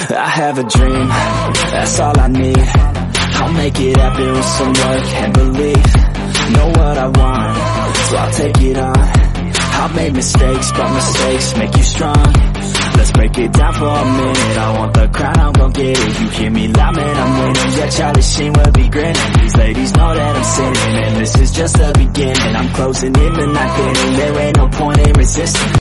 I have a dream, that's all I need. I'll make it happen with some work and belief. Know what I want, so I'll take it on. I've made mistakes, but mistakes make you strong. Let's break it down for a minute. I want the crown, I'm gon' get it. You hear me loud, man, I'm winning. Yeah, Charlie Sheen will be grinning. These ladies know that I'm sinning, and this is just the beginning. I'm closing in the night inning. There ain't no point in resisting.